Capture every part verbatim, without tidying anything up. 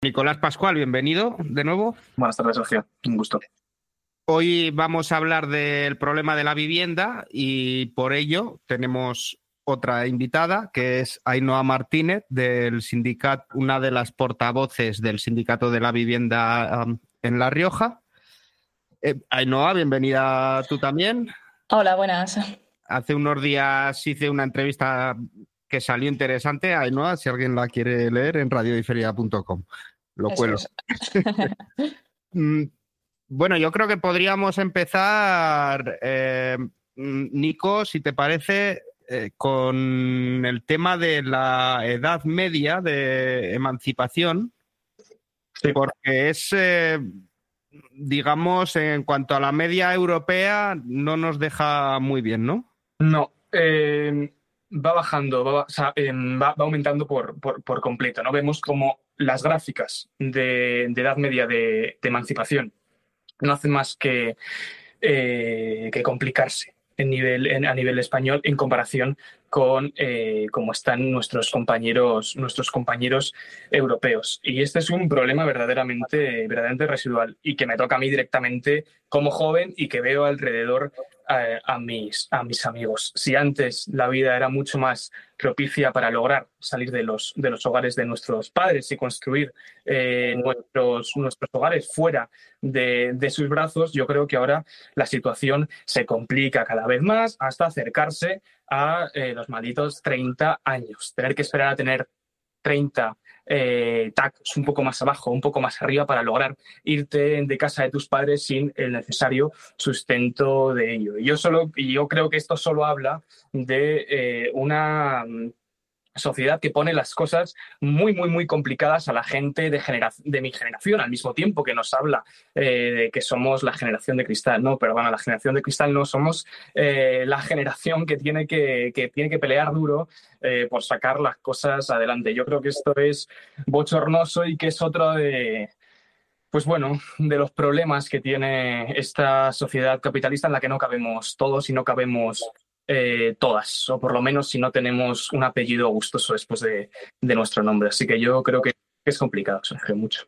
Nicolás Pascual, bienvenido de nuevo. Buenas tardes, Sergio. Un gusto. Hoy vamos a hablar del problema de la vivienda y por ello tenemos otra invitada que es Ainhoa Martínez, del sindicato, una de las portavoces del Sindicato de la Vivienda um, en La Rioja. Eh, Ainhoa, bienvenida tú también. Hola, buenas. Hace unos días hice una entrevista que salió interesante a Ainhoa, si alguien la quiere leer, en radiodiferida punto com. Lo Eso cuelo. es. Bueno, yo creo que podríamos empezar, eh, Nico, si te parece, eh, con el tema de la edad media de emancipación, Sí. porque es, eh, digamos, en cuanto a la media europea, no nos deja muy bien, ¿no? No, eh, va bajando, va, o sea, eh, va, va aumentando por, por, por completo, ¿no? Vemos como las gráficas de, de edad media de, de emancipación no hacen más que, eh, que complicarse en nivel, en, a nivel español en comparación con eh, cómo están nuestros compañeros, nuestros compañeros europeos. Y este es un problema verdaderamente, verdaderamente residual y que me toca a mí directamente como joven y que veo alrededor a, a, mis, a mis amigos. Si antes la vida era mucho más propicia para lograr salir de los, de los hogares de nuestros padres y construir eh, nuestros, nuestros hogares fuera de, de sus brazos, yo creo que ahora la situación se complica cada vez más hasta acercarse a eh, los malditos treinta años. Tener que esperar a tener treinta eh, tacos un poco más abajo, un poco más arriba para lograr irte de casa de tus padres sin el necesario sustento de ello. Y yo, solo, yo creo que esto solo habla de eh, una sociedad que pone las cosas muy, muy, muy complicadas a la gente de, genera de mi generación, al mismo tiempo que nos habla eh, de que somos la generación de cristal. No, perdona, la generación de cristal no, somos eh, la generación que tiene que, que, tiene que pelear duro eh, por sacar las cosas adelante. Yo creo que esto es bochornoso y que es otro de... Pues bueno, de los problemas que tiene esta sociedad capitalista en la que no cabemos todos y no cabemos eh, todas, o por lo menos si no tenemos un apellido gustoso después de, de nuestro nombre. Así que yo creo que es complicado, Sergio, mucho.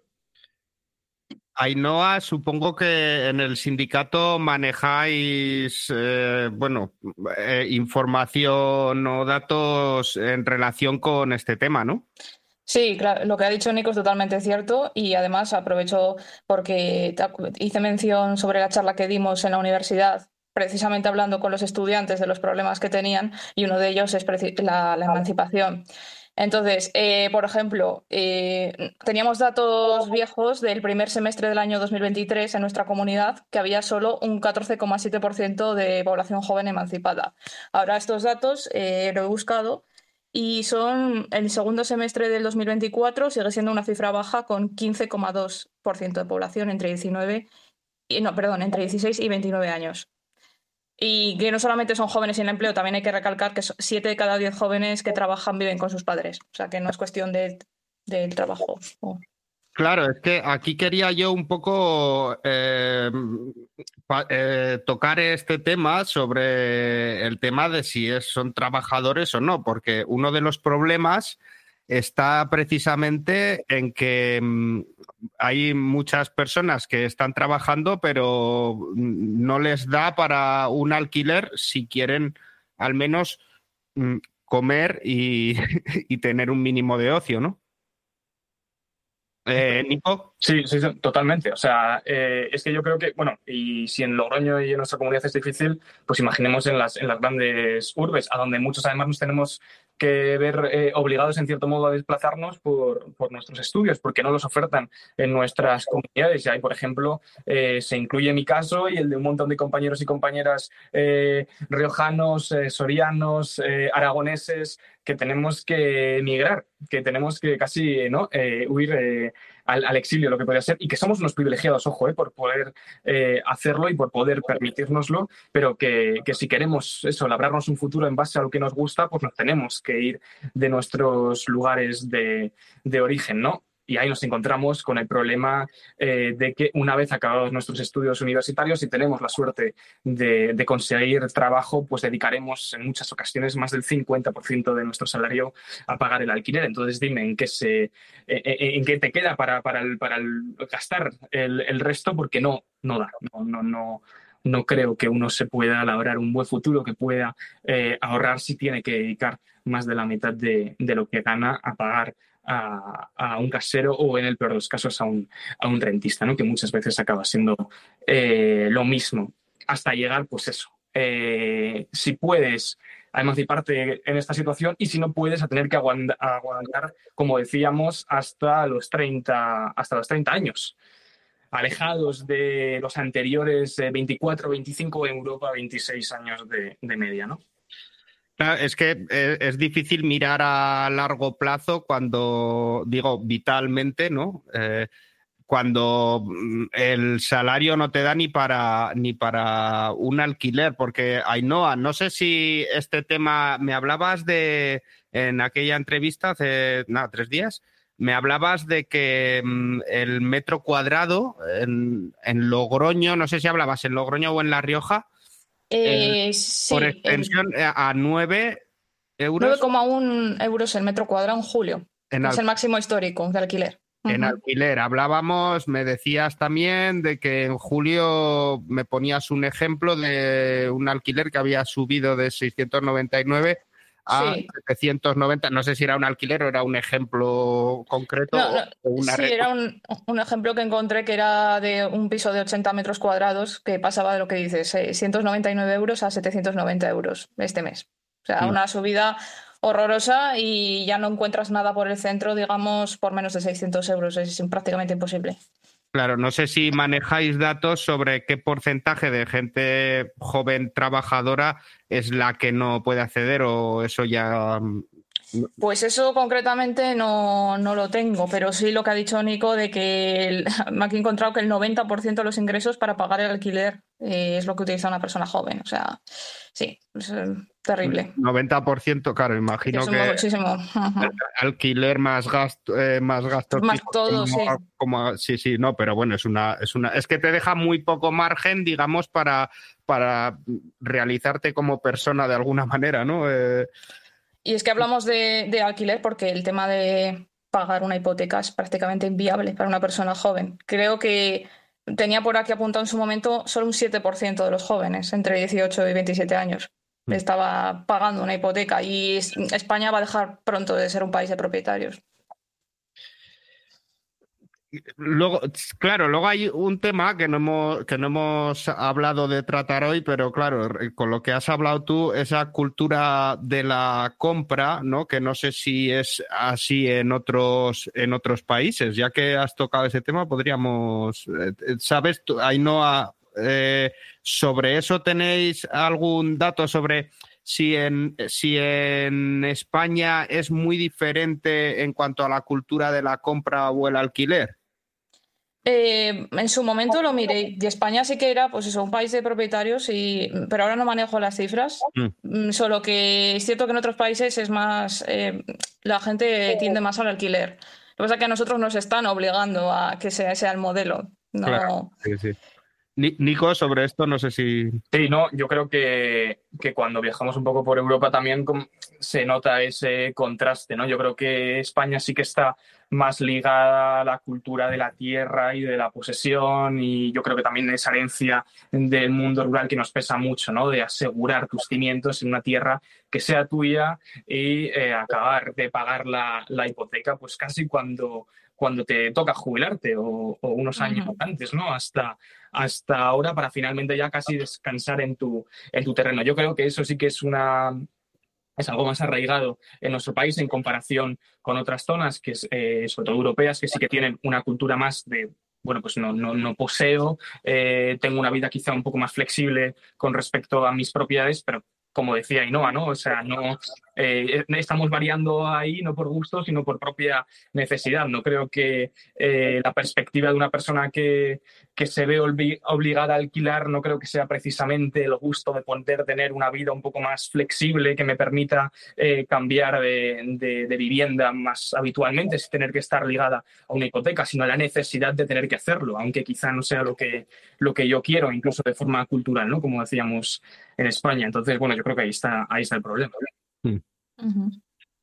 Ainhoa, supongo que en el sindicato manejáis, eh, bueno, eh, información o datos en relación con este tema, ¿no? Sí, claro, lo que ha dicho Nico es totalmente cierto y además aprovecho porque hice mención sobre la charla que dimos en la universidad, precisamente hablando con los estudiantes de los problemas que tenían y uno de ellos es la, la emancipación. Entonces, eh, por ejemplo, eh, teníamos datos viejos del primer semestre del año dos mil veintitrés en nuestra comunidad, que había solo un catorce coma siete por ciento de población joven emancipada. Ahora estos datos eh, lo he buscado y son el segundo semestre del dos mil veinticuatro, sigue siendo una cifra baja con quince coma dos por ciento de población entre diecinueve y, no, perdón, entre dieciséis y veintinueve años. Y que no solamente son jóvenes sin empleo, también hay que recalcar que siete de cada diez jóvenes que trabajan viven con sus padres. O sea que no es cuestión de, del trabajo. Oh. Claro, es que aquí quería yo un poco eh, pa, eh, tocar este tema sobre el tema de si es, son trabajadores o no, porque uno de los problemas está precisamente en que mmm, hay muchas personas que están trabajando pero no les da para un alquiler si quieren al menos mmm, comer y, y tener un mínimo de ocio, ¿no? Eh, Nico. Sí, sí, sí, totalmente. O sea, eh, es que yo creo que, bueno, y si en Logroño y en nuestra comunidad es difícil, pues imaginemos en las, en las grandes urbes, a donde muchos además nos tenemos que ver eh, obligados en cierto modo a desplazarnos por, por nuestros estudios, porque no los ofertan en nuestras comunidades. Y ahí, por ejemplo, eh, se incluye mi caso y el de un montón de compañeros y compañeras eh, riojanos, eh, sorianos, eh, aragoneses, que tenemos que emigrar, que tenemos que casi ¿no? eh, huir eh, al, al exilio, lo que podría ser, y que somos unos privilegiados, ojo, eh, por poder eh, hacerlo y por poder permitírnoslo, pero que, que si queremos eso, labrarnos un futuro en base a lo que nos gusta, pues nos tenemos que ir de nuestros lugares de, de origen, ¿no? Y ahí nos encontramos con el problema eh, de que una vez acabados nuestros estudios universitarios, si tenemos la suerte de, de conseguir trabajo, pues dedicaremos en muchas ocasiones más del cincuenta por ciento de nuestro salario a pagar el alquiler. Entonces dime en qué, se, eh, en qué te queda para, para, el, para el gastar el, el resto, porque no, no da, no, no, no. No creo que uno se pueda labrar un buen futuro, que pueda eh, ahorrar si tiene que dedicar más de la mitad de, de lo que gana a pagar a, a un casero o, en el peor de los casos, a un, a un rentista, ¿no? Que muchas veces acaba siendo eh, lo mismo. Hasta llegar, pues eso, eh, si puedes a emanciparte en esta situación y si no puedes a tener que aguantar, aguantar como decíamos, hasta los treinta, hasta los treinta años. Alejados de los anteriores eh, veinticuatro, veinticinco, en Europa veintiséis años de, de media, ¿no? Claro, es que es, es difícil mirar a largo plazo cuando, digo, vitalmente, ¿no? Eh, cuando el salario no te da ni para, ni para un alquiler, porque Ainhoa, no sé si este tema, me hablabas de, en aquella entrevista hace, nada, tres días, me hablabas de que mmm, el metro cuadrado en, en Logroño, no sé si hablabas en Logroño o en La Rioja, eh, el, sí, por extensión el... a nueve euros. nueve coma uno euros el metro cuadrado en julio. En es al... el máximo histórico de alquiler. En uh-huh. alquiler. Hablábamos, me decías también de que en julio me ponías un ejemplo de un alquiler que había subido de seiscientos noventa y nueve a sí. setecientos noventa. No sé si era un alquiler o era un ejemplo concreto. No, no. O una sí, era un, un ejemplo que encontré que era de un piso de ochenta metros cuadrados que pasaba de lo que dices, seiscientos noventa y nueve euros a setecientos noventa euros este mes. O sea, mm. una subida horrorosa y ya no encuentras nada por el centro, digamos, por menos de seiscientos euros. Es prácticamente imposible. Claro, no sé si manejáis datos sobre qué porcentaje de gente joven trabajadora es la que no puede acceder o eso ya... Pues eso concretamente no, no lo tengo, pero sí lo que ha dicho Nico de que el, me he encontrado que el noventa por ciento de los ingresos para pagar el alquiler eh, es lo que utiliza una persona joven. O sea, sí, es eh, terrible. noventa por ciento, claro, imagino que muchísimo. El alquiler más gasto, eh, más gastos. Más todo, como, sí. Como, sí, sí, no, pero bueno, es una, es una, es que te deja muy poco margen, digamos, para, para realizarte como persona de alguna manera, ¿no? Eh, Y es que hablamos de, de alquiler porque el tema de pagar una hipoteca es prácticamente inviable para una persona joven. Creo que tenía por aquí apuntado en su momento solo un siete por ciento de los jóvenes entre dieciocho y veintisiete años estaba pagando una hipoteca y España va a dejar pronto de ser un país de propietarios. Luego, claro, luego hay un tema que no hemos, que no hemos hablado de tratar hoy, pero claro, con lo que has hablado tú, esa cultura de la compra, ¿no? Que no sé si es así en otros, en otros países. Ya que has tocado ese tema, podríamos, ¿sabes? Ainhoa, eh, sobre eso tenéis algún dato sobre si en, si en España es muy diferente en cuanto a la cultura de la compra o el alquiler. Eh, en su momento lo miré y España sí que era pues eso, un país de propietarios, y, pero ahora no manejo las cifras, mm. solo que es cierto que en otros países es más, eh, la gente tiende más al alquiler. Lo que pasa es que a nosotros nos están obligando a que sea, sea el modelo. No... Claro, sí, sí. Nico, sobre esto no sé si... Sí, no, yo creo que, que cuando viajamos un poco por Europa también se nota ese contraste, ¿no? Yo creo que España sí que está más ligada a la cultura de la tierra y de la posesión, y yo creo que también esa herencia del mundo rural que nos pesa mucho, ¿no? De asegurar tus cimientos en una tierra que sea tuya y eh, acabar de pagar la, la hipoteca pues casi cuando... cuando te toca jubilarte o, o unos años uh-huh. antes, ¿no? Hasta, hasta ahora para finalmente ya casi descansar en tu, en tu terreno. Yo creo que eso sí que es una... es algo más arraigado en nuestro país en comparación con otras zonas, que es, eh, sobre todo europeas, que sí que tienen una cultura más de, bueno, pues no, no, no poseo, eh, tengo una vida quizá un poco más flexible con respecto a mis propiedades, pero como decía Ainhoa, ¿no? O sea, no, eh, estamos variando ahí no por gusto, sino por propia necesidad. No creo que eh, la perspectiva de una persona que, que se ve obligada a alquilar, no creo que sea precisamente el gusto de poder tener una vida un poco más flexible que me permita eh, cambiar de, de, de vivienda más habitualmente sin tener que estar ligada a una hipoteca, sino la necesidad de tener que hacerlo, aunque quizá no sea lo que, lo que yo quiero, incluso de forma cultural, ¿no? Como decíamos en España. Entonces, bueno, yo creo que ahí está, ahí está el problema. Mm. Ujú.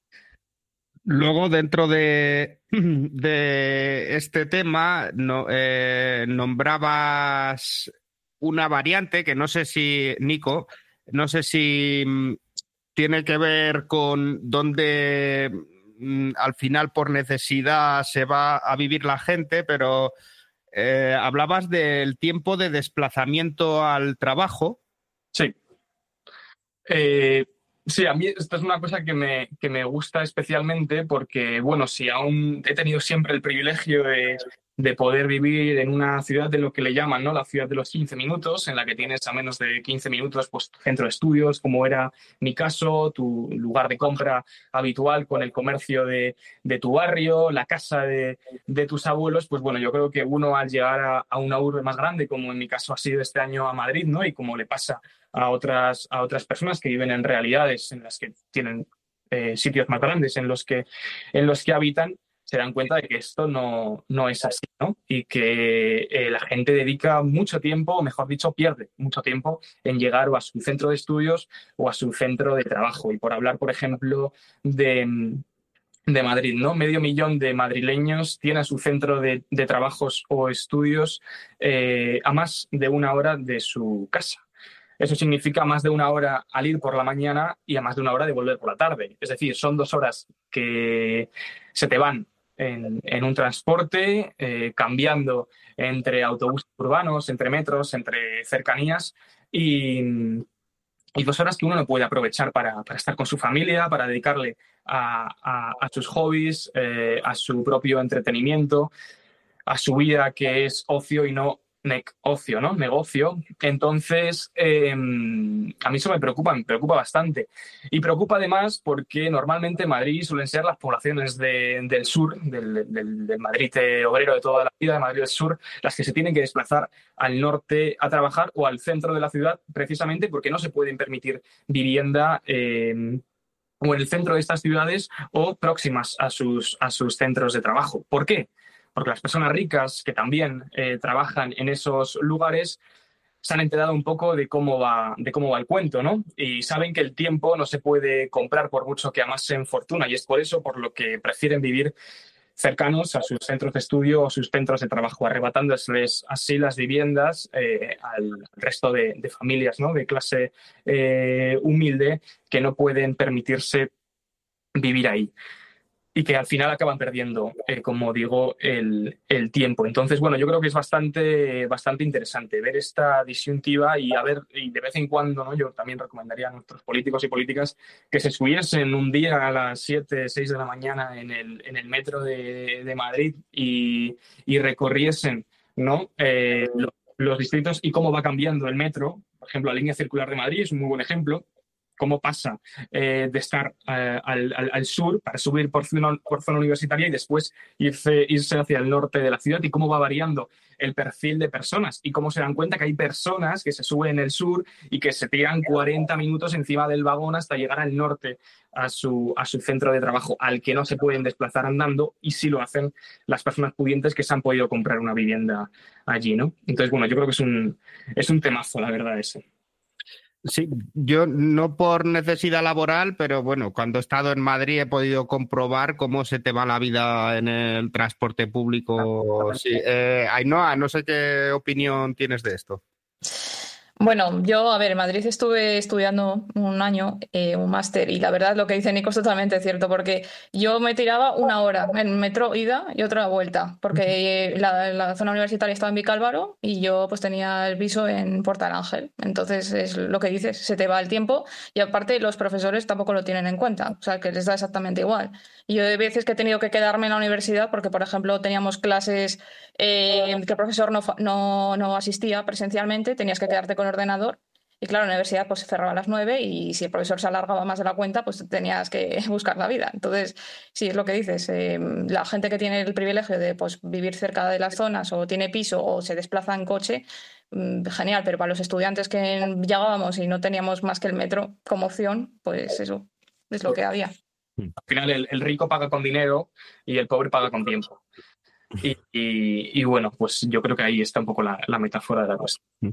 Luego, dentro de, de este tema, no, eh, nombrabas una variante que no sé si, Nico, no sé si mm, tiene que ver con dónde mm, al final por necesidad se va a vivir la gente, pero eh, hablabas del tiempo de desplazamiento al trabajo. Sí. Eh, sí, a mí esta es una cosa que me, que me gusta especialmente porque, bueno, si aún he tenido siempre el privilegio de, de poder vivir en una ciudad de lo que le llaman, ¿no? La ciudad de los quince minutos, en la que tienes a menos de quince minutos pues, tu centro de estudios, como era mi caso, tu lugar de compra habitual con el comercio de, de tu barrio, la casa de, de tus abuelos, pues bueno, yo creo que uno al llegar a, a una urbe más grande, como en mi caso ha sido este año a Madrid, ¿no? Y como le pasa a otras, a otras personas que viven en realidades en las que tienen eh, sitios más grandes en los que, en los que habitan, se dan cuenta de que esto no, no es así, ¿no? Y que eh, la gente dedica mucho tiempo, o mejor dicho, pierde mucho tiempo en llegar o a su centro de estudios o a su centro de trabajo. Y por hablar, por ejemplo, de, de Madrid, ¿no? Medio millón de madrileños tienen su centro de, de trabajos o estudios eh, a más de una hora de su casa. Eso significa más de una hora al ir por la mañana y a más de una hora de volver por la tarde. Es decir, son dos horas que se te van en, en un transporte, eh, cambiando entre autobuses urbanos, entre metros, entre cercanías y, y dos horas que uno no puede aprovechar para, para estar con su familia, para dedicarle a, a, a sus hobbies, eh, a su propio entretenimiento, a su vida que es ocio y no ocio, ¿no? Negocio. Entonces, eh, a mí eso me preocupa, me preocupa bastante. Y preocupa además porque normalmente Madrid suelen ser las poblaciones de, del sur, del, del, del Madrid obrero de toda la vida, de Madrid del sur, las que se tienen que desplazar al norte a trabajar o al centro de la ciudad, precisamente porque no se pueden permitir vivienda eh, o en el centro de estas ciudades o próximas a sus, a sus centros de trabajo. ¿Por qué? Porque las personas ricas que también eh, trabajan en esos lugares se han enterado un poco de cómo va, de cómo va el cuento, ¿no? Y saben que el tiempo no se puede comprar por mucho que amasen fortuna y es por eso por lo que prefieren vivir cercanos a sus centros de estudio o sus centros de trabajo, arrebatándoles así las viviendas eh, al resto de, de familias, ¿no? De clase eh, humilde que no pueden permitirse vivir ahí. Y que al final acaban perdiendo, eh, como digo, el, el tiempo. Entonces, bueno, yo creo que es bastante, bastante interesante ver esta disyuntiva y a ver, y de vez en cuando, ¿no? Yo también recomendaría a nuestros políticos y políticas que se subiesen un día a las siete, seis de la mañana en el, en el metro de, de Madrid y, y recorriesen, ¿no? Eh, los, los distritos y cómo va cambiando el metro. Por ejemplo, la línea circular de Madrid es un muy buen ejemplo. Cómo pasa eh, de estar eh, al, al, al sur para subir por zona, por zona universitaria y después irse, irse hacia el norte de la ciudad y cómo va variando el perfil de personas y cómo se dan cuenta que hay personas que se suben en el sur y que se tiran cuarenta minutos encima del vagón hasta llegar al norte a su, a su centro de trabajo, al que no se pueden desplazar andando y sí lo hacen las personas pudientes que se han podido comprar una vivienda allí, ¿no? Entonces, bueno, yo creo que es un, es un temazo, la verdad, ese. Sí, yo no por necesidad laboral, pero bueno, cuando he estado en Madrid he podido comprobar cómo se te va la vida en el transporte público. Sí, eh, Ainhoa, no sé qué opinión tienes de esto. Bueno, yo, a ver, en Madrid estuve estudiando un año, eh, un máster, y la verdad lo que dice Nico es totalmente cierto, porque yo me tiraba una hora en metro ida y otra vuelta, porque la, la zona universitaria estaba en Vicálvaro y yo pues tenía el piso en Puerta del Ángel. Entonces es lo que dices, se te va el tiempo y aparte los profesores tampoco lo tienen en cuenta, o sea, que les da exactamente igual. Y yo de veces que he tenido que quedarme en la universidad porque, por ejemplo, teníamos clases eh, que el profesor no, no, no asistía presencialmente, tenías que quedarte con ordenador Y claro, la universidad pues se cerraba a las nueve y si el profesor se alargaba más de la cuenta, pues tenías que buscar la vida. Entonces, sí, es lo que dices, eh, la gente que tiene el privilegio de pues, vivir cerca de las zonas o tiene piso o se desplaza en coche, mmm, genial, pero para los estudiantes que llegábamos y no teníamos más que el metro como opción, pues eso es lo que había. Al final el, el rico paga con dinero y el pobre paga con tiempo. Y, y, y bueno, pues yo creo que ahí está un poco la, la metáfora de la cuestión.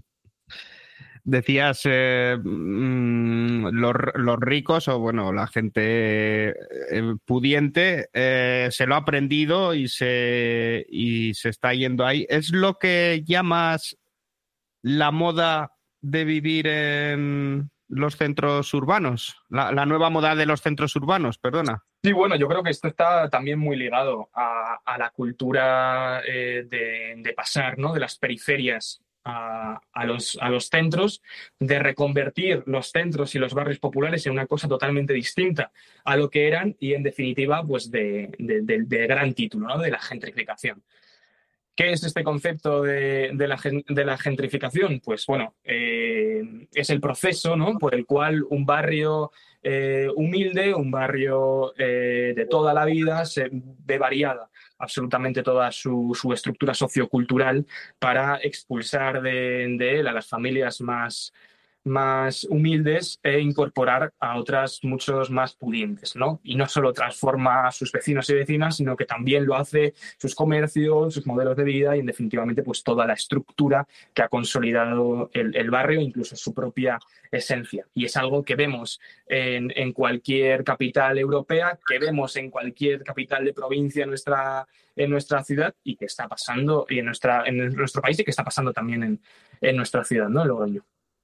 Decías eh, mmm, los, los ricos o bueno, la gente eh, pudiente eh, se lo ha aprendido y se, y se está yendo ahí. ¿Es lo que llamas la moda de vivir en los centros urbanos? La, la nueva moda de los centros urbanos, perdona. Sí, bueno, yo creo que esto está también muy ligado a, a la cultura eh, de, de pasar, ¿no? De las periferias a, a, los, a los centros, de reconvertir los centros y los barrios populares en una cosa totalmente distinta a lo que eran y, en definitiva, pues de, de, de, de gran título, ¿no? De la gentrificación. ¿Qué es este concepto de, de, la, de la gentrificación? Pues bueno, eh, es el proceso, ¿no? Por el cual un barrio eh, humilde, un barrio eh, de toda la vida, se ve variada absolutamente toda su, su estructura sociocultural para expulsar de, de él a las familias más, más humildes e incorporar a otras muchos más pudientes, ¿no? Y no solo transforma a sus vecinos y vecinas, sino que también lo hace sus comercios, sus modelos de vida y, en definitivamente, pues toda la estructura que ha consolidado el, el barrio, incluso su propia esencia. Y es algo que vemos en, en cualquier capital europea, que vemos en cualquier capital de provincia en nuestra, en nuestra ciudad y que está pasando y en, nuestra, en nuestro país y que está pasando también en, en nuestra ciudad, ¿no? En Logroño.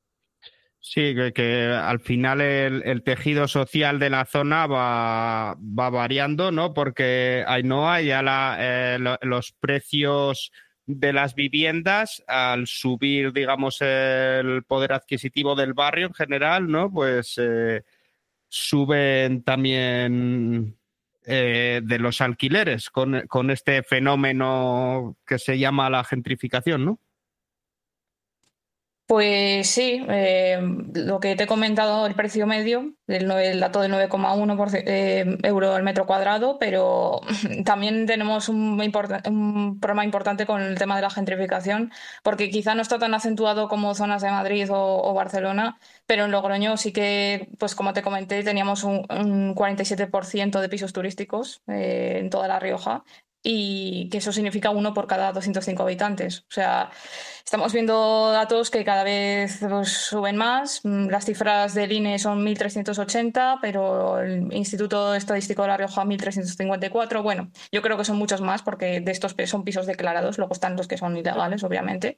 Sí, que, que al final el, el tejido social de la zona va, va variando, ¿no? Porque Ainhoa, ya la, eh, lo, los precios de las viviendas, al subir, digamos, el poder adquisitivo del barrio en general, ¿no? Pues eh, suben también eh, de los alquileres con, con este fenómeno que se llama la gentrificación, ¿no? Pues sí, eh, lo que te he comentado, el precio medio, el, el dato del nueve coma uno eh, euro al metro cuadrado, pero también tenemos un, import- un problema importante con el tema de la gentrificación, porque quizá no está tan acentuado como zonas de Madrid o, o Barcelona, pero en Logroño sí que, pues como te comenté, teníamos un, un cuarenta y siete por ciento de pisos turísticos eh, en toda La Rioja. Y que eso significa uno por cada doscientos cinco habitantes. O sea, estamos viendo datos que cada vez pues, suben más. Las cifras del I N E son mil trescientos ochenta, pero el Instituto Estadístico de La Rioja mil trescientos cincuenta y cuatro. Bueno, yo creo que son muchos más porque de estos son pisos declarados, luego están los que son ilegales, obviamente.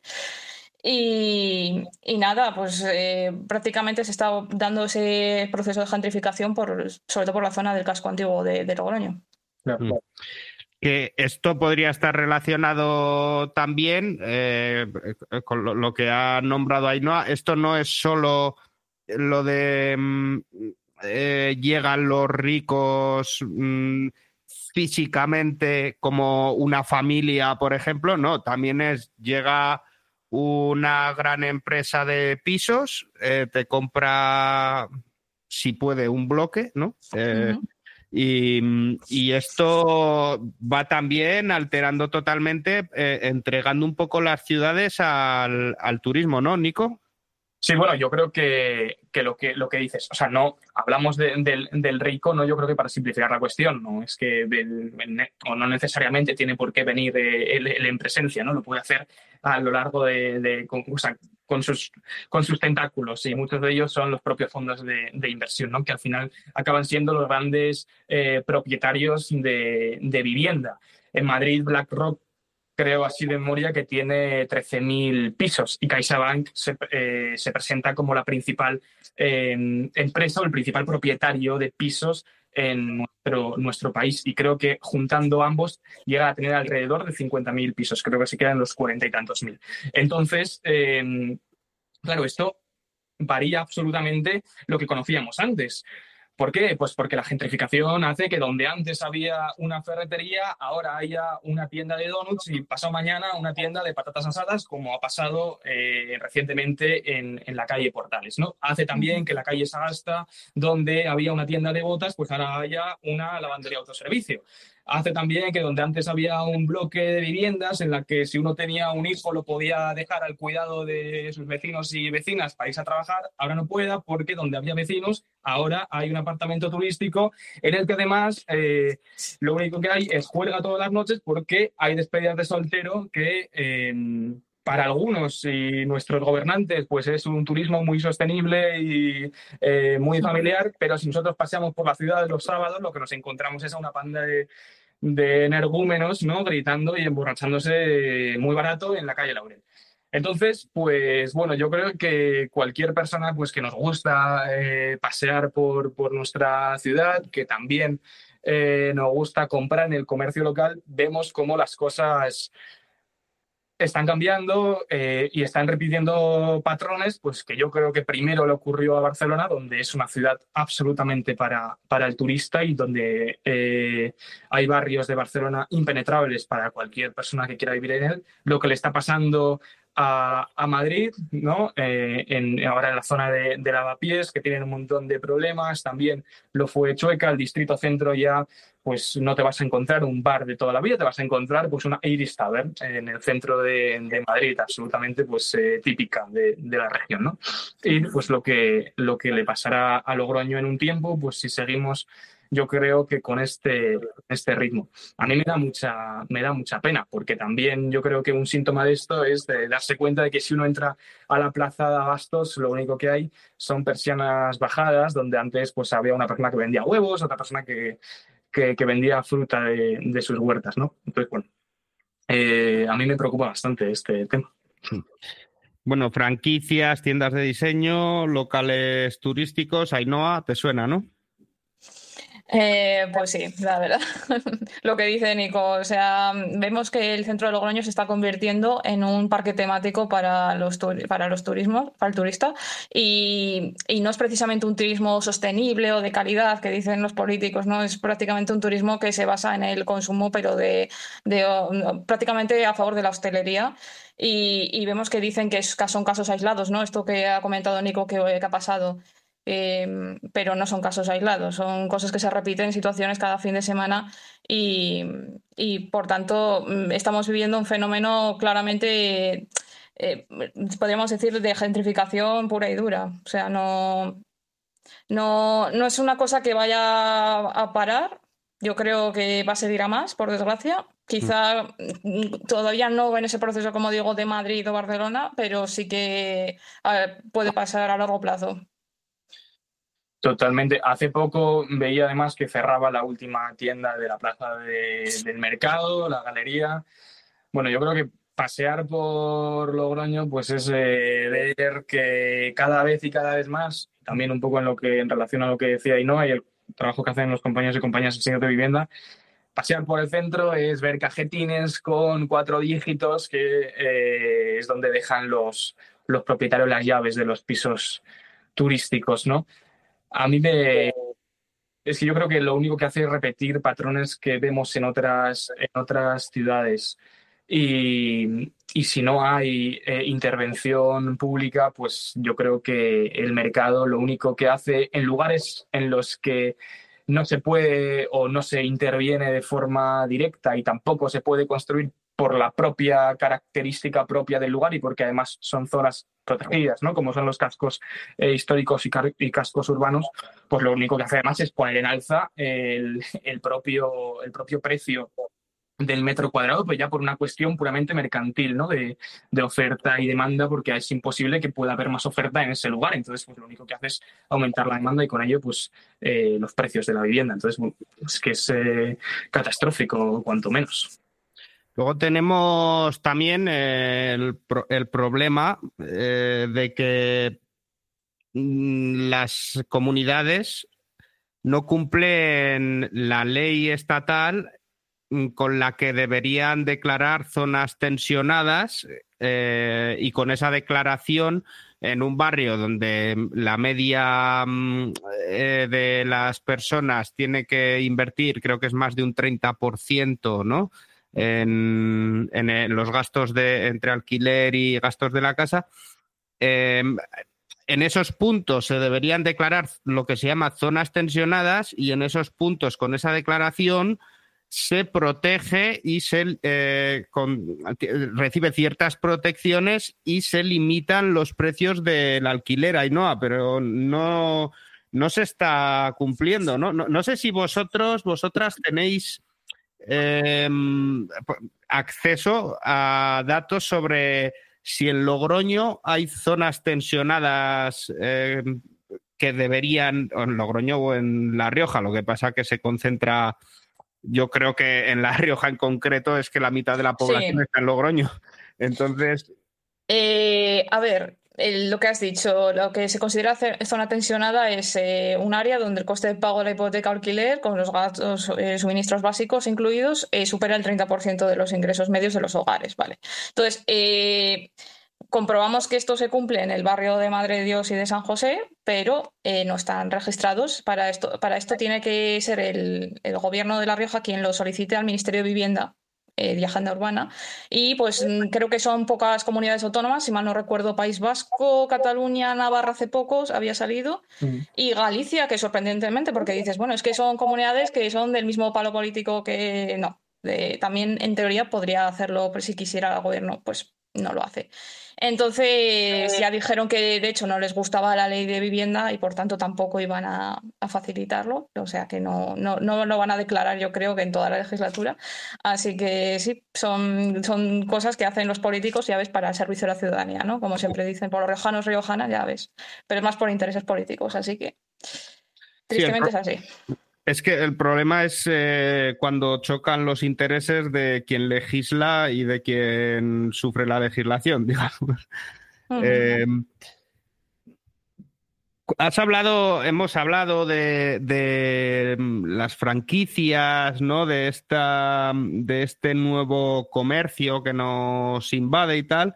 Y, y nada, pues eh, prácticamente se está dando ese proceso de gentrificación, por, sobre todo por la zona del casco antiguo de, de Logroño. Claro. Mm. Que esto podría estar relacionado también eh, con lo, lo que ha nombrado Ainhoa. Esto no es solo lo de eh, llegan los ricos mmm, físicamente como una familia, por ejemplo, no, también es llega una gran empresa de pisos, eh, te compra, si puede, un bloque, ¿no? Eh, uh-huh. Y, y esto va también alterando totalmente, eh, entregando un poco las ciudades al, al turismo, ¿no, Nico? Sí, bueno, yo creo que, que, lo, que lo que dices, o sea, no hablamos de, del, del rico, no yo creo que para simplificar la cuestión, no es que el, el, o no necesariamente tiene por qué venir él, él en presencia, ¿no? Lo puede hacer a lo largo de, de con, o sea, con, sus, con sus tentáculos y muchos de ellos son los propios fondos de, de inversión, ¿no? Que al final acaban siendo los grandes eh, propietarios de, de vivienda. En Madrid, BlackRock, creo así de memoria, que tiene trece mil pisos y CaixaBank se, eh, se presenta como la principal eh, empresa o el principal propietario de pisos en nuestro, nuestro país. Y creo que juntando ambos llega a tener alrededor de cincuenta mil pisos. Creo que se quedan los cuarenta y tantos mil. Entonces, eh, claro, esto varía absolutamente lo que conocíamos antes. ¿Por qué? Pues porque la gentrificación hace que donde antes había una ferretería, ahora haya una tienda de donuts y pasado mañana una tienda de patatas asadas, como ha pasado eh, recientemente en, en la calle Portales, ¿no? Hace también que la calle Sagasta, donde había una tienda de botas, pues ahora haya una lavandería autoservicio. Hace también que donde antes había un bloque de viviendas en la que si uno tenía un hijo lo podía dejar al cuidado de sus vecinos y vecinas para irse a trabajar, ahora no pueda porque donde había vecinos ahora hay un apartamento turístico en el que además eh, lo único que hay es juerga todas las noches porque hay despedidas de soltero que... Eh, para algunos y nuestros gobernantes pues es un turismo muy sostenible y eh, muy familiar, pero si nosotros paseamos por la ciudad los sábados lo que nos encontramos es a una panda de, de energúmenos, ¿no? Gritando y emborrachándose muy barato en la calle Laurel. Entonces, pues bueno, yo creo que cualquier persona pues, que nos gusta eh, pasear por, por nuestra ciudad, que también eh, nos gusta comprar en el comercio local, vemos cómo las cosas están cambiando eh, y están repitiendo patrones, pues que yo creo que primero le ocurrió a Barcelona, donde es una ciudad absolutamente para, para el turista y donde eh, hay barrios de Barcelona impenetrables para cualquier persona que quiera vivir en él. Lo que le está pasando a, a Madrid, ¿no? Eh, en, ahora en la zona de, de Lavapiés, que tienen un montón de problemas, también lo fue Chueca, el distrito centro ya pues no te vas a encontrar un bar de toda la vida, te vas a encontrar pues una Iris Tavern en el centro de, de Madrid, absolutamente pues eh, típica de, de la región, ¿no? Y pues lo que, lo que le pasará a Logroño en un tiempo, pues si seguimos, yo creo que con este, este ritmo. A mí me da mucha, me da mucha pena, porque también yo creo que un síntoma de esto es de darse cuenta de que si uno entra a la plaza de Abastos, lo único que hay son persianas bajadas, donde antes pues había una persona que vendía huevos, otra persona que Que, que vendía fruta de, de, sus huertas, ¿no? Entonces, bueno, eh, a mí me preocupa bastante este tema. Bueno, franquicias, tiendas de diseño, locales turísticos, Ainhoa, ¿te suena, no? Eh, pues sí, la verdad. Lo que dice Nico, o sea, vemos que el centro de Logroño se está convirtiendo en un parque temático para los, para los turismos, para el turista, y, y no es precisamente un turismo sostenible o de calidad que dicen los políticos, ¿no? Es prácticamente un turismo que se basa en el consumo, pero de, de prácticamente a favor de la hostelería. Y, y vemos que dicen que son casos aislados, ¿no? Esto que ha comentado Nico que, que ha pasado. Eh, pero no son casos aislados, son cosas que se repiten, situaciones cada fin de semana y, y por tanto estamos viviendo un fenómeno claramente, eh, podríamos decir, de gentrificación pura y dura. O sea, no, no, no es una cosa que vaya a parar. Yo creo que va a seguir a más, por desgracia. Quizá mm. todavía no en ese proceso, como digo, de Madrid o Barcelona, pero sí que ver, puede pasar a largo plazo. Totalmente. Hace poco veía además que cerraba la última tienda de la plaza de, del mercado, la galería. Bueno, yo creo que pasear por Logroño pues es eh, ver que cada vez y cada vez más, también un poco en lo que en relación a lo que decía Ainhoa y el trabajo que hacen los compañeros y compañeras del sector de vivienda, pasear por el centro es ver cajetines con cuatro dígitos que eh, es donde dejan los, los propietarios las llaves de los pisos turísticos, ¿no? A mí me... Es que yo creo que lo único que hace es repetir patrones que vemos en otras, en otras ciudades. Y, y si no hay eh, intervención pública, pues yo creo que el mercado lo único que hace en lugares en los que no se puede o no se interviene de forma directa y tampoco se puede construir por la propia característica propia del lugar y porque además son zonas protegidas, ¿no? Como son los cascos eh, históricos y, car- y cascos urbanos, pues lo único que hace además es poner en alza el, el, propio, el propio precio del metro cuadrado, pues ya por una cuestión puramente mercantil, ¿no? De, de oferta y demanda, porque es imposible que pueda haber más oferta en ese lugar. Entonces, pues lo único que hace es aumentar la demanda y con ello, pues, eh, los precios de la vivienda. Entonces, bueno, es que es eh, catastrófico, cuanto menos. Luego tenemos también el, el problema eh, de que las comunidades no cumplen la ley estatal con la que deberían declarar zonas tensionadas eh, y con esa declaración en un barrio donde la media eh, de las personas tiene que invertir, creo que es más de un treinta por ciento, ¿no? En, en los gastos de entre alquiler y gastos de la casa. Eh, en esos puntos se deberían declarar lo que se llama zonas tensionadas y en esos puntos, con esa declaración, se protege y se eh, con, recibe ciertas protecciones y se limitan los precios del alquiler, Ainhoa, pero no, no se está cumpliendo, ¿no? No, no sé si vosotros, vosotras tenéis eh, acceso a datos sobre si en Logroño hay zonas tensionadas eh, que deberían, o en Logroño o en La Rioja, lo que pasa que se concentra... Yo creo que en La Rioja en concreto es que la mitad de la población sí. está en Logroño. Entonces... Eh, a ver, el, lo que has dicho, lo que se considera zona tensionada es eh, un área donde el coste de pago de la hipoteca o alquiler, con los gastos, eh, suministros básicos incluidos, eh, supera el treinta por ciento de los ingresos medios de los hogares, ¿vale? Entonces, eh, comprobamos que esto se cumple en el barrio de Madre de Dios y de San José, pero eh, no están registrados. Para esto, para esto tiene que ser el, el gobierno de La Rioja quien lo solicite al Ministerio de Vivienda eh, de Agenda Urbana. Y pues creo que son pocas comunidades autónomas, si mal no recuerdo, País Vasco, Cataluña, Navarra hace pocos había salido, mm. y Galicia, que sorprendentemente, porque dices, bueno, es que son comunidades que son del mismo palo político que no. De, también en teoría podría hacerlo, pero si quisiera el gobierno, pues no lo hace. Entonces ya dijeron que de hecho no les gustaba la ley de vivienda y por tanto tampoco iban a, a facilitarlo, o sea que no, no, no lo van a declarar, yo creo que en toda la legislatura. Así que sí, son, son cosas que hacen los políticos, ya ves, para el servicio de la ciudadanía, ¿no? Como siempre dicen, por los riojanos, riojanas, ya ves, pero es más por intereses políticos, así que tristemente sí, es así. Es que el problema es eh, cuando chocan los intereses de quien legisla y de quien sufre la legislación, digamos. Uh-huh. Eh, has hablado, hemos hablado de, de las franquicias, ¿no? De esta, de este nuevo comercio que nos invade y tal.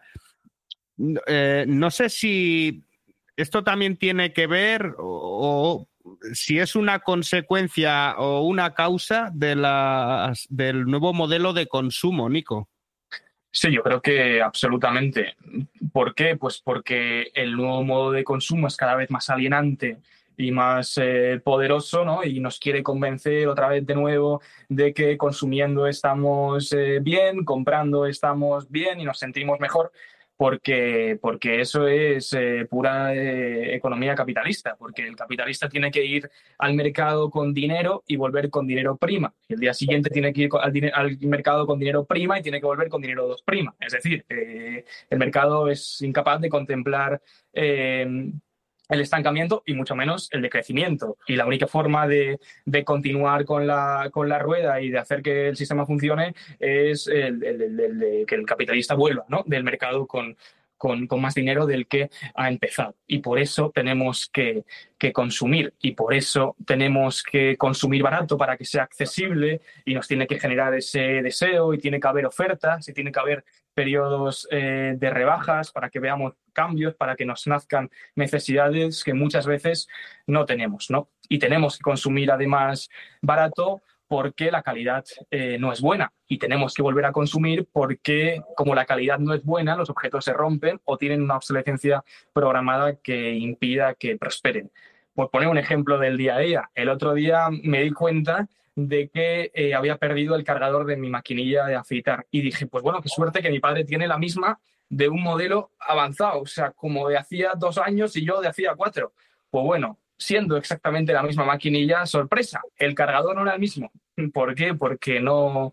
Eh, no sé si esto también tiene que ver o, o si es una consecuencia o una causa de las, del nuevo modelo de consumo, Nico. Sí, yo creo que absolutamente. ¿Por qué? Pues porque el nuevo modo de consumo es cada vez más alienante y más eh, poderoso, ¿no? Y nos quiere convencer otra vez de nuevo de que consumiendo estamos eh, bien, comprando estamos bien y nos sentimos mejor. Porque, porque eso es eh, pura eh, economía capitalista, porque el capitalista tiene que ir al mercado con dinero y volver con dinero prima. Y el día siguiente tiene que ir al, al mercado con dinero prima y tiene que volver con dinero dos prima. Es decir, eh, el mercado es incapaz de contemplar eh, el estancamiento y mucho menos el decrecimiento. Y la única forma de, de continuar con la, con la rueda y de hacer que el sistema funcione es el, el, el, el de que el capitalista vuelva, ¿no? Del mercado con, con, con más dinero del que ha empezado. Y por eso tenemos que, que consumir y por eso tenemos que consumir barato para que sea accesible y nos tiene que generar ese deseo y tiene que haber ofertas y tiene que haber periodos eh, de rebajas para que veamos cambios, para que nos nazcan necesidades que muchas veces no tenemos, ¿no? Y tenemos que consumir además barato porque la calidad eh, no es buena y tenemos que volver a consumir porque como la calidad no es buena, los objetos se rompen o tienen una obsolescencia programada que impida que prosperen. Por poner un ejemplo del día a día, el otro día me di cuenta de que eh, había perdido el cargador de mi maquinilla de afeitar y dije, pues bueno, qué suerte que mi padre tiene la misma de un modelo avanzado, o sea, como de hacía dos años y yo de hacía cuatro. Pues bueno, siendo exactamente la misma maquinilla, sorpresa, el cargador no era el mismo. ¿Por qué? Porque no,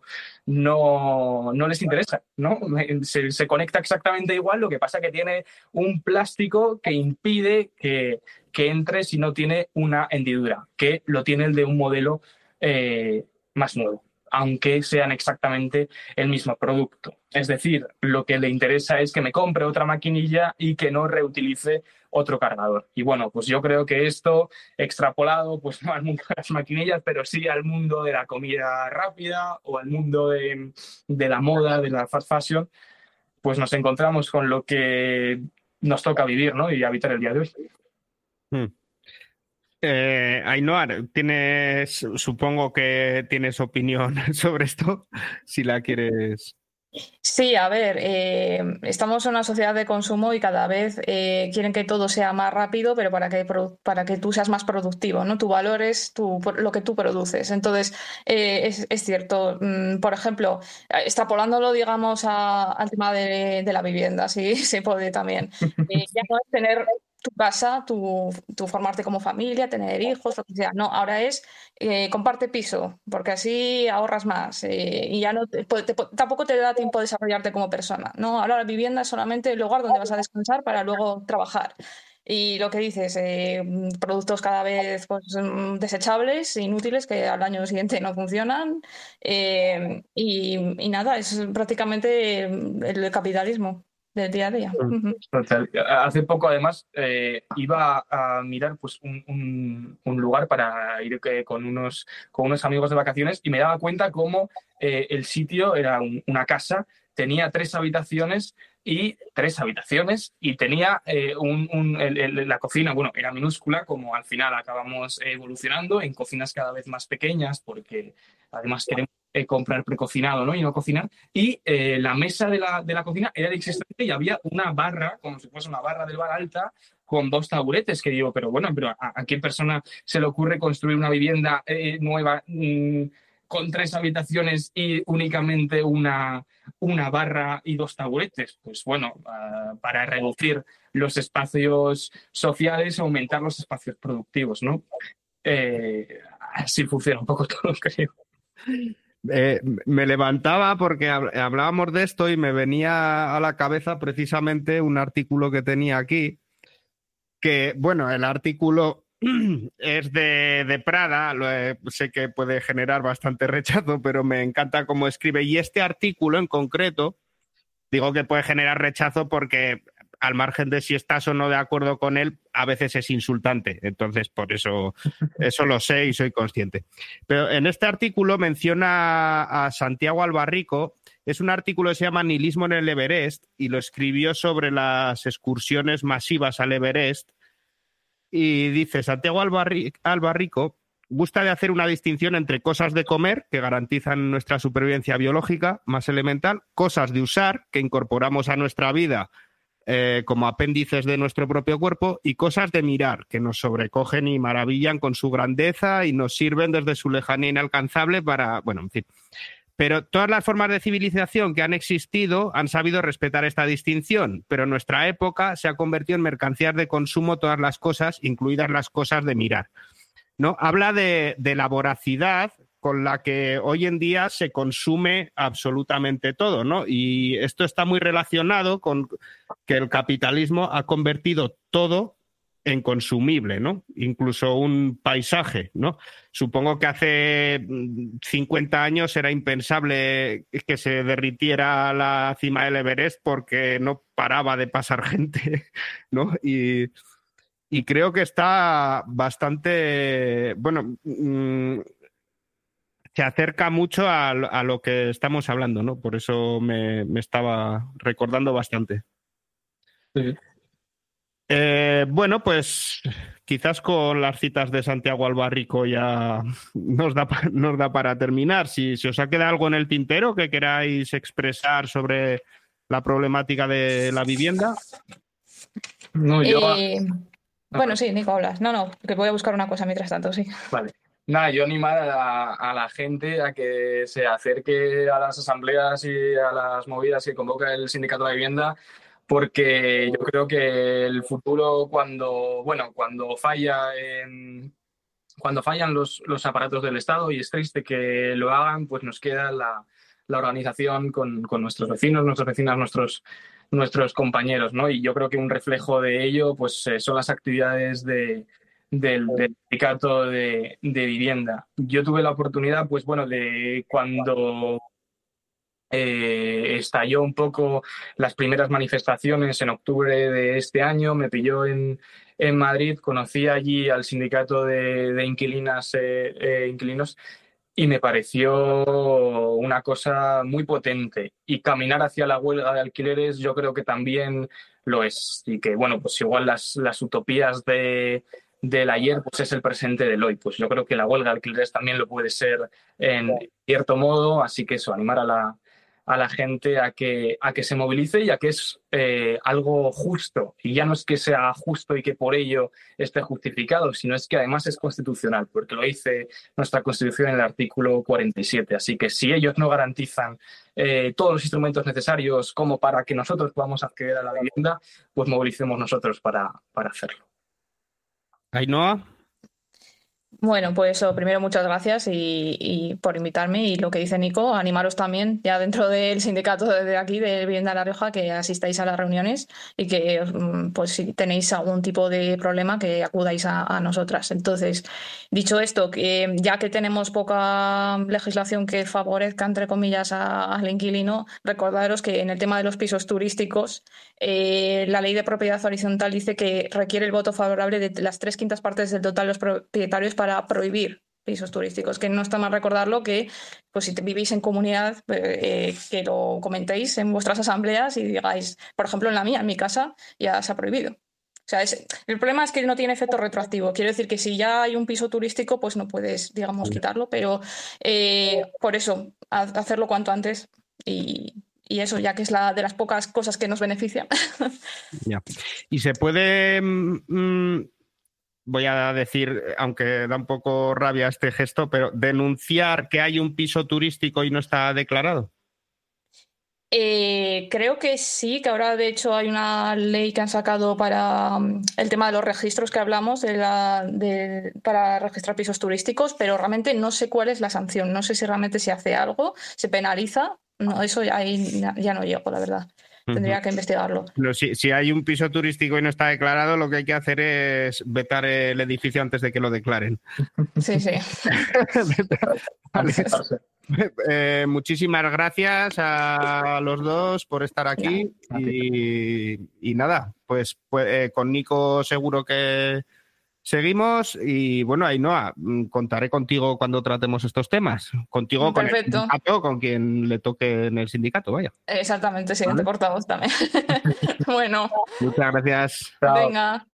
no, no les interesa, ¿no? Se, se conecta exactamente igual, lo que pasa que tiene un plástico que impide que, que entre si no tiene una hendidura, que lo tiene el de un modelo eh, más nuevo, aunque sean exactamente el mismo producto. Es decir, lo que le interesa es que me compre otra maquinilla y que no reutilice otro cargador. Y bueno, pues yo creo que esto extrapolado, pues no al mundo de las maquinillas, pero sí al mundo de la comida rápida o al mundo de, de la moda, de la fast fashion, pues nos encontramos con lo que nos toca vivir, ¿no? Y habitar el día de hoy. Hmm. Eh, Ainhoa, tienes, supongo que tienes opinión sobre esto, si la quieres. Sí, a ver, eh, estamos en una sociedad de consumo y cada vez eh, quieren que todo sea más rápido, pero para que, produ- para que tú seas más productivo, ¿no? Tu valor es tu- lo que tú produces. Entonces, eh, es, es cierto. Mm, por ejemplo, eh, extrapolándolo, digamos, a- al tema de, de la vivienda, sí, se puede también. Eh, ya no es tener tu casa, tu, tu formarte como familia, tener hijos, lo que sea. No, ahora es eh, comparte piso, porque así ahorras más eh, y ya no te- te- tampoco te da tiempo de desarrollarte como persona, ¿no? Ahora la vivienda es solamente el lugar donde vas a descansar para luego trabajar. Y lo que dices, eh, productos cada vez pues, mm, desechables, inútiles, que al año siguiente no funcionan. eh, y, y nada, es prácticamente el capitalismo del día a día. Ujú. Total. Hace poco, además, eh, iba a mirar pues, un, un- un lugar para ir que- con unos, con unos amigos de vacaciones y me daba cuenta cómo eh, el sitio era un- una casa, tenía tres habitaciones y tres habitaciones y tenía eh, un, un- el- el- la cocina, bueno, era minúscula, como al final acabamos evolucionando en cocinas cada vez más pequeñas porque además queremos eh, comprar precocinado, ¿no? Y no cocinar. Y eh, la mesa de la, de la cocina era inexistente y había una barra, como si fuese una barra del bar alta, con dos taburetes, que digo, pero bueno, pero ¿a, a qué persona se le ocurre construir una vivienda eh, nueva mm, con tres habitaciones y únicamente una, una barra y dos taburetes? Pues bueno, uh, para reducir los espacios sociales, aumentar los espacios productivos, ¿no? Eh, así funciona un poco todo, creo. Eh, me levantaba porque hab- hablábamos de esto y me venía a la cabeza precisamente un artículo que tenía aquí, que, bueno, el artículo es de, de Prada, lo he- sé que puede generar bastante rechazo, pero me encanta cómo escribe. Y este artículo en concreto, digo que puede generar rechazo porque al margen de si estás o no de acuerdo con él, a veces es insultante. Entonces, por eso, eso lo sé y soy consciente. Pero en este artículo menciona a Santiago Albarrico. Es un artículo que se llama Nihilismo en el Everest y lo escribió sobre las excursiones masivas al Everest. Y dice, Santiago Albarri- Albarrico gusta de hacer una distinción entre cosas de comer, que garantizan nuestra supervivencia biológica más elemental, cosas de usar, que incorporamos a nuestra vida eh, como apéndices de nuestro propio cuerpo, y cosas de mirar, que nos sobrecogen y maravillan con su grandeza y nos sirven desde su lejanía inalcanzable para, bueno, en fin. Pero todas las formas de civilización que han existido han sabido respetar esta distinción, pero en nuestra época se ha convertido en mercancías de consumo todas las cosas, incluidas las cosas de mirar, ¿no? Habla de, de la voracidad con la que hoy en día se consume absolutamente todo, ¿no? Y esto está muy relacionado con que el capitalismo ha convertido todo en consumible, ¿no? Incluso un paisaje, ¿no? Supongo que hace cincuenta años era impensable que se derritiera la cima del Everest porque no paraba de pasar gente, ¿no? Y, y creo que está bastante, bueno, mmm, se acerca mucho a, a, lo que estamos hablando, ¿no? Por eso me, me estaba recordando bastante. Sí. Eh, bueno, pues quizás con las citas de Santiago Albarrico ya nos da, nos da para terminar. Si, si os ha quedado algo en el tintero que queráis expresar sobre la problemática de la vivienda. No, yo... Eh, bueno, sí, Nico, hablas. No, no, que voy a buscar una cosa mientras tanto, sí. Vale. Nada, yo animar a la, a la gente a que se acerque a las asambleas y a las movidas que convoca el Sindicato de Vivienda, porque yo creo que el futuro cuando, bueno, cuando falla en- cuando fallan los, los aparatos del Estado, y es triste que lo hagan, pues nos queda la, la organización con, con nuestros vecinos, nuestras vecinas, nuestros, nuestros compañeros, ¿no? Y yo creo que un reflejo de ello, pues eh, son las actividades de, del, del sindicato de, de vivienda. Yo tuve la oportunidad, pues bueno, de cuando eh, estalló un poco las primeras manifestaciones en octubre de este año, me pilló en, en Madrid, conocí allí al sindicato de, de inquilinas, eh, eh, inquilinos y me pareció una cosa muy potente. Y caminar hacia la huelga de alquileres yo creo que también lo es. Y que, bueno, pues igual las, las utopías de, del ayer pues es el presente del hoy. Pues yo creo que la huelga de alquileres también lo puede ser en cierto modo. Así que eso, animar a la, a la gente a que, a que se movilice y a que es eh, algo justo. Y ya no es que sea justo y que por ello esté justificado, sino es que además es constitucional, porque lo dice nuestra Constitución en el artículo cuarenta y siete. Así que si ellos no garantizan eh, todos los instrumentos necesarios como para que nosotros podamos acceder a la vivienda, pues movilicemos nosotros para, para hacerlo. Ainhoa. Bueno, pues eso, primero muchas gracias y, y por invitarme y lo que dice Nico, animaros también ya dentro del sindicato de aquí de Vivienda La Rioja que asistáis a las reuniones y que pues si tenéis algún tipo de problema que acudáis a, a nosotras. Entonces, dicho esto, que ya que tenemos poca legislación que favorezca entre comillas a, al inquilino, recordaros que en el tema de los pisos turísticos eh, la ley de propiedad horizontal dice que requiere el voto favorable de las tres quintas partes del total de los propietarios para para prohibir pisos turísticos, que no está mal recordarlo que pues si vivís en comunidad eh, que lo comentéis en vuestras asambleas y digáis, por ejemplo en la mía, en mi casa ya se ha prohibido. O sea, es, el problema es que no tiene efecto retroactivo. Quiero decir que si ya hay un piso turístico, pues no puedes, digamos, quitarlo, pero eh, por eso, hacerlo cuanto antes y, y eso, ya que es la de las pocas cosas que nos benefician. Ya. Y se puede... Mmm, voy a decir, aunque da un poco rabia este gesto, pero denunciar que hay un piso turístico y no está declarado. Eh, creo que sí, que ahora de hecho hay una ley que han sacado para um, el tema de los registros que hablamos de la, de, para registrar pisos turísticos, pero realmente no sé cuál es la sanción, no sé si realmente se hace algo, se penaliza, no, eso ya, ahí ya no llego, la verdad. Tendría que investigarlo. Pero si, si hay un piso turístico y no está declarado, lo que hay que hacer es vetar el edificio antes de que lo declaren. Sí, sí. Vale. Eh, muchísimas gracias a los dos por estar aquí. Y, y nada, pues, pues eh, con Nico seguro que seguimos y bueno, Ainhoa, contaré contigo cuando tratemos estos temas. Contigo, perfecto, con el sindicato, con quien le toque en el sindicato, vaya. Exactamente, siguiente ¿vale? Portavoz también. Bueno. Muchas gracias. Venga.